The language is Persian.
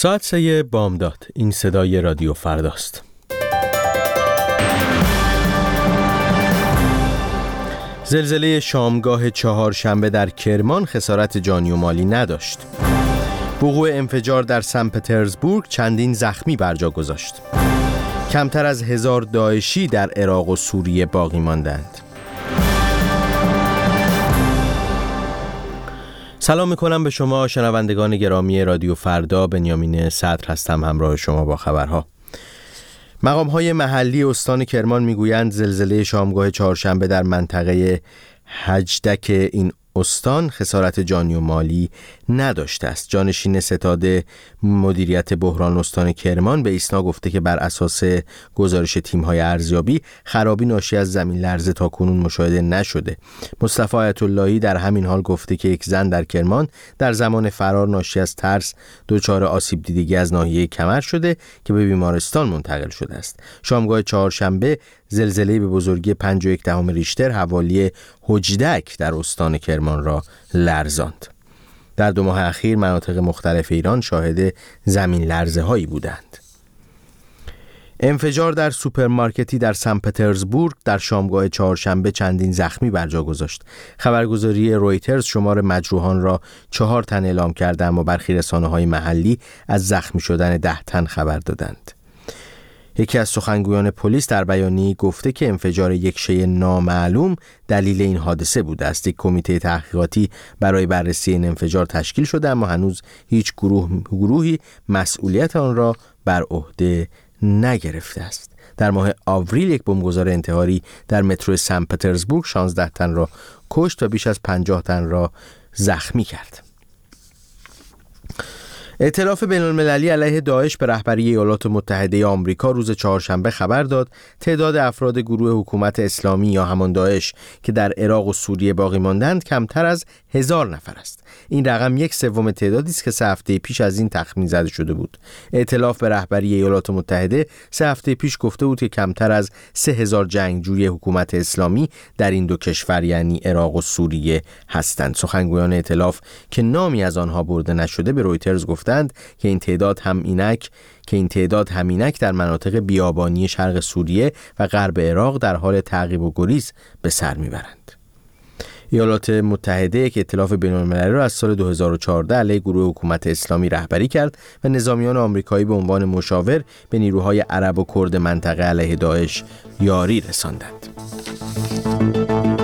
ساعت 3 بامداد. این صدای رادیو فرداست. زلزله شامگاه چهارشنبه در کرمان خسارت جانی و مالی نداشت. وقوع انفجار در سن پترزبورگ چندین زخمی بر جا گذاشت. کمتر از 1000 داعشی در عراق و سوریه باقی ماندند. سلام میکنم به شما شنوندگان گرامی رادیو فردا. بنیامین صدر هستم همراه شما با خبرها. مقام‌های محلی استان کرمان میگویند زلزله شامگاه چهارشنبه در منطقه هجدک این استان خسارت جانی و مالی نداشته است. جانشین ستاد مدیریت بحران استان کرمان به ایسنا گفته که بر اساس گزارش تیم‌های ارزیابی خرابی ناشی از زمین لرزه تاکنون مشاهده نشده. مصطفی آیت اللهی در همین حال گفته که یک زن در کرمان در زمان فرار ناشی از ترس دچار آسیب دیدگی از ناحیه کمر شده که به بیمارستان منتقل شده است. شامگاه چهارشنبه زلزله به بزرگی 5.1 ریشتر حوالی هجدک در استان کرمان را لرزاند. در 2 ماه اخیر مناطق مختلف ایران شاهد زمین لرزه هایی بودند. انفجار در سوپرمارکتی در سن پترزبورگ در شامگاه چهارشنبه چندین زخمی بر جا گذاشت. خبرگزاری رویترز شمار مجروحان را 4 تن اعلام کرده، اما برخی رسانه‌های محلی از زخمی شدن 10 تن خبر دادند. یکی از سخنگویان پلیس در بیانیه‌ای گفته که انفجار یک شیء نامعلوم دلیل این حادثه بوده است. یک کمیته تحقیقاتی برای بررسی این انفجار تشکیل شده، اما هنوز هیچ گروهی مسئولیت آن را بر عهده نگرفته است. در ماه آوریل یک بمبگذار انتحاری در مترو سن پترزبورگ 16 تن را کشت و بیش از 50 تن را زخمی کرد. ائتلاف بین‌المللی علیه داعش به رهبری ایالات متحده آمریکا روز چهارشنبه خبر داد تعداد افراد گروه حکومت اسلامی یا همان داعش که در عراق و سوریه باقی ماندند کمتر از 1000 نفر است. این رقم 1/3 تعدادی است که 3 هفته پیش از این تخمین زده شده بود. ائتلاف به رهبری ایالات متحده 3 هفته پیش گفته بود که کمتر از 3000 جنگجوی حکومت اسلامی در این 2 کشور یعنی عراق و سوریه هستند. سخنگویان ائتلاف که نامی از آنها برده نشده به رویترز گفتند که این تعداد همینک در مناطق بیابانی شرق سوریه و غرب عراق در حال تعقیب و گریز به سر میبرند. ایالات متحده که ائتلاف بین‌المللی را از سال 2014 علیه گروه حکومت اسلامی رهبری کرد و نظامیان آمریکایی به عنوان مشاور به نیروهای عرب و کرد منطقه علیه داعش یاری رساندند.